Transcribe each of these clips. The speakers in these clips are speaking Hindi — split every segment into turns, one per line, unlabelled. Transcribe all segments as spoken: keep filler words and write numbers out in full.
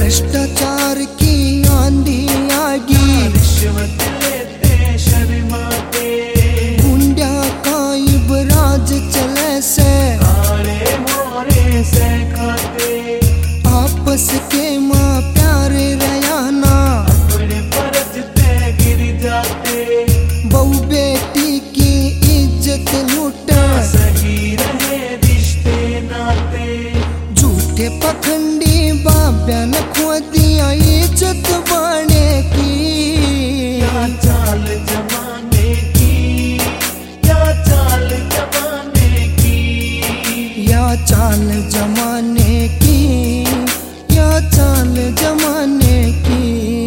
भ्रष्टाचार की आंधी आगी,
रिश्वत लेते शर्माते,
गुंडा का इबराज चले से,
काले मोरे से खाते,
आपस के माँ प्यारे रयाना,
अपने फर्ज पे गिर जाते,
बहू बेटी की इज्जत लूटे,
सही रहे रिश्ते नाते,
झूठे पखंडी बाब्या न खो दिया इज्जत बाने की।
क्या चाल जमाने की, क्या चाल जमाने की,
या चाल जमाने की, या चाल जमाने की।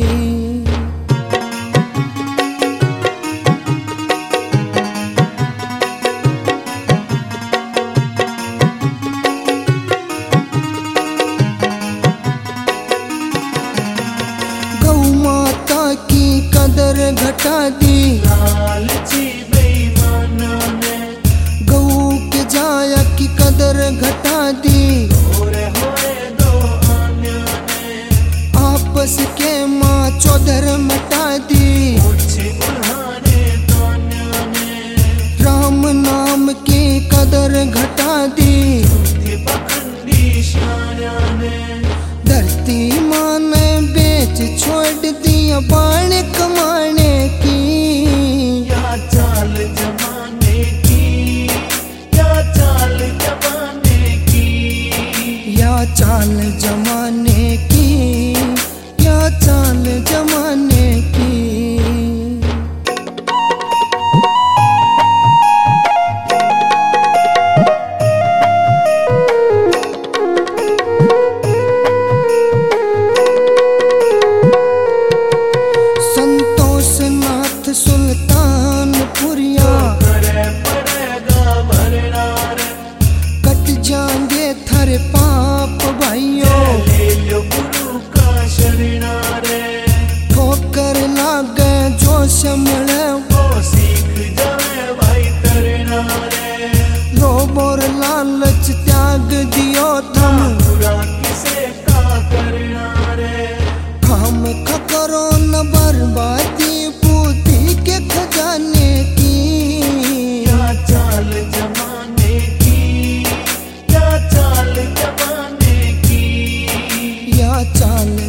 कदर घटा दी
लालची बेईमानों ने,
गऊ के जाया की कदर घटा दी,
गोरे होए दो आन्यों ने,
आपस के माँ चौधर मिटा दी,
मुझे उल्हाने दोनों ने,
राम नाम की कदर घटा दी,
झूठी पखंडी शानियों ने,
धरती माँ ने बेच छोड़ दिया बाण कमाने की।
क्या चाल जमाने की, क्या चाल जमाने की,
या चाल जमाने की, या चाल जमाने की। सुल्तानपुरिया
करे पड़ेगा भरना रे,
कट जाएंगे थारे पाप भाइयों,
ले लो गुरु का शरणा रे,
ठोकर लागे जो समले
वो सीख जाए भाई तरना रे,
लोभ और लालच त्याग दियो थम,
बुरा किसे का करना रे,
हम करो न बर्बादी बुद्धि के खजाने की।
क्या चाल जमाने की, क्या चाल जमाने की,
या चाल